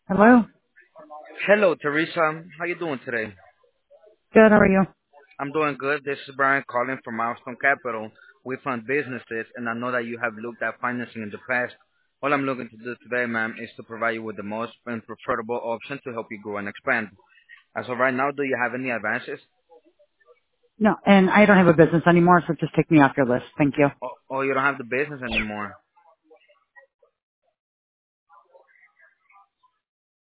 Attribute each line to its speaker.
Speaker 1: Hello.
Speaker 2: Hello, Teresa. How you doing today?
Speaker 1: Good. How are you?
Speaker 2: I'm doing good. This is Brian calling from Milestone Capital. We fund businesses, and I know that you have looked at financing in the past. All I'm looking to do today, ma'am, is to provide you with the most and preferable option to help you grow and expand. As of right now, do you have any advances?
Speaker 1: No, and I don't have a business anymore, so just take me off your list. Thank you.
Speaker 2: Oh, you don't have the business anymore.